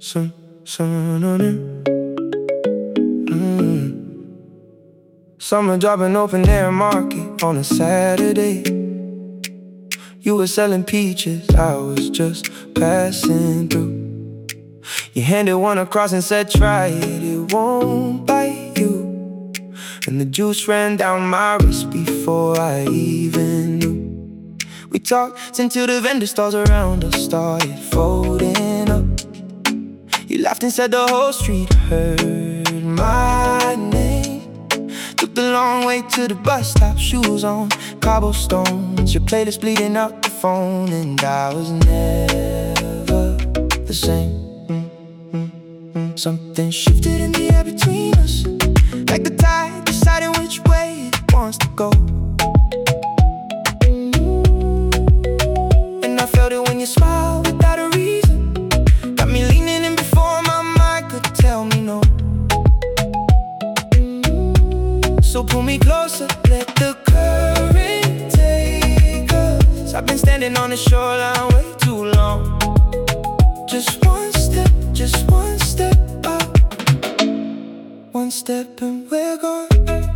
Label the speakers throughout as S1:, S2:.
S1: synonym. Summer job in open air market on a Saturday. You were selling peaches, I was just passing through. You handed one across and said, try it, it won't bite you. And the juice ran down my wrist before I even knew. We talked until the vendor stalls around us started folding up. You laughed and said the whole street heard my name. Took the long way to the bus stop, shoes on cobblestones, your playlist bleeding out the phone, and I was never the same. Something shifted in the air between us, like the tide deciding which way it wants to go. And I felt it when you smiled without a reason, got me leaning in before my mind could tell me no. So pull me closer, let the current take us. I've been standing on the shoreline way too long. Just one step up, one step and we're gone.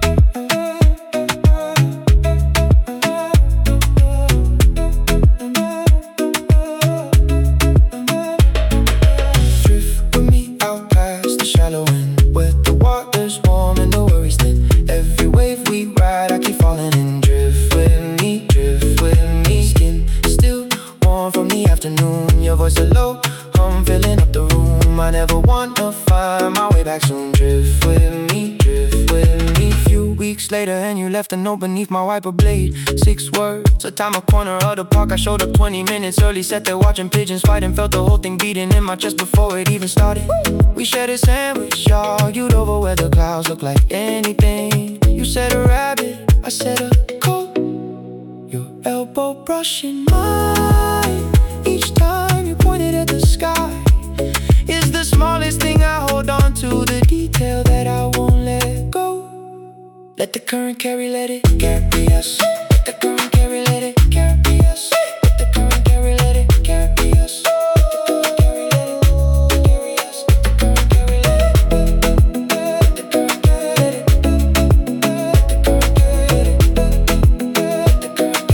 S1: Drift with me out past the shallow end, where the water's warm and the worries thin. Every wave we ride, I keep falling in. Drift with me, skin still warm from the afternoon. Your voice so low, I'm filling up the room. I never want to find my way back soon. Drift with me, Few weeks later and you left a note beneath my wiper blade. 6 words, a time, a corner of the park. I showed up 20 minutes early, sat there watching pigeons fight, and felt the whole thing beating in my chest before it even started. We shared a sandwich, argued over where the clouds look like anything. You said a rabbit, I said a coat. Your elbow brushing mine each time you pointed at the sky. Is the smallest thing I hold on to, the detail that I won't let go. Let the current carry, let it carry us. Let the current carry, let it carry us. Let the current carry, let it carry us. Let the current carry, let it carry us. Let the current carry, let it. Let the current carry, let it. Let the current carry, let it. Let the current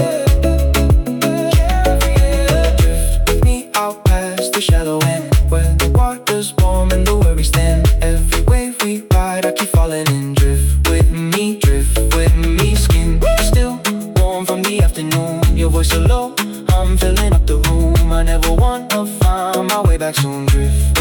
S1: carry, let it. Drift with me out past the shallow end, where the water's warm and the worries thin. Every wave we ride, I keep falling in. Drift with me, skin still warm from the afternoon. Your voice so low, I'm filling up the room. I never want to find my way back soon. Drift